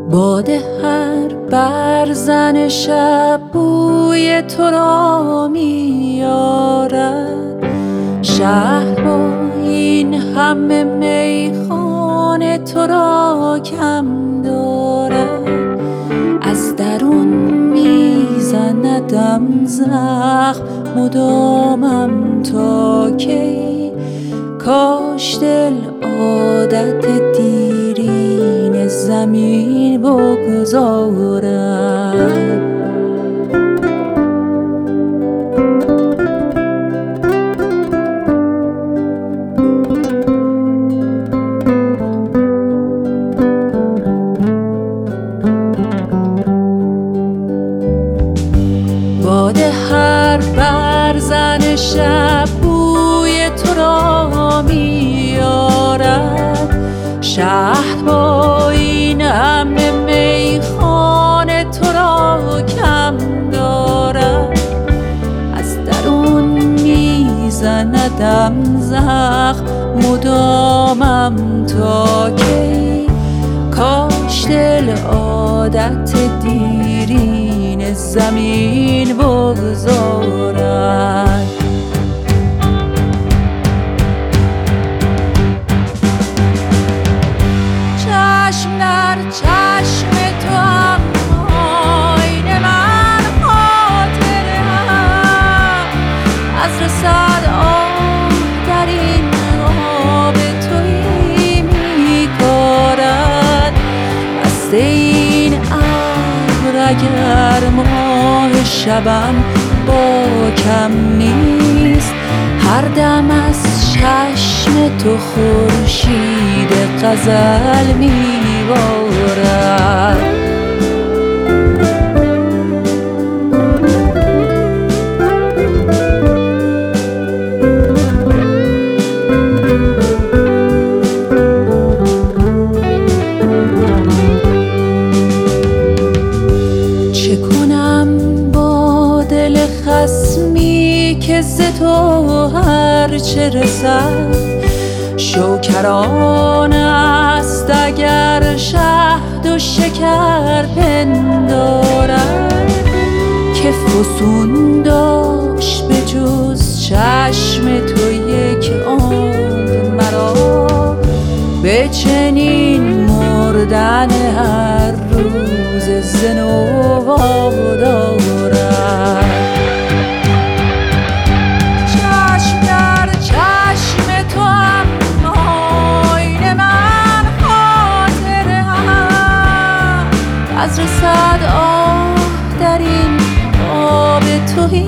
باد هر برزن شب بوی تو را میارد. شهر با این همه میخانه تو را کم دارد. از درون میزندم زخم مدامم تا کی. کاش دل عادت دیرین زمین بگذارد. باد هر برزن شب بوی تو را میارد. شهر با این همه میخانه تو را کم دارد. از درون میزندم زخم مدامم تا کی. کاش دل عادت دیرین زمین بگذارد. چشم در چشم تو هم آینه من خاطره هم. از رسد آه در این آب تویی میکارد. بسته این ابر اگر ماه شبم با کم نیست. هر دم از چشم تو خورشید غزل میبارد. چه کنم با دل خصمی که ز تو هرچه رسد شوکران است اگر شهد و شکر پندارد. که فسون داشت به جز چشم تو یک عمر مرا. به چنین مردن هر روز ز نو وادارد. چشم در چشم تو هم آینه من خاطره هم. از رسد آه در این آب تویی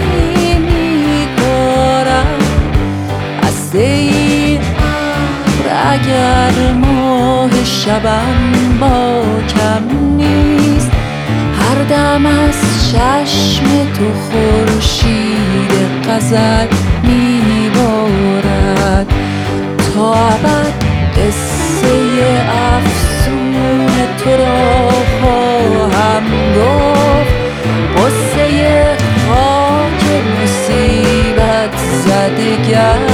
میکارد. از این ابر اگر ماه شبم با کم نیست. هر دم از چشم تو خورشید غزل میبارد. تا ابد قصه افسون تو را خواهم گفت. قصه خاک مصیبت زدگان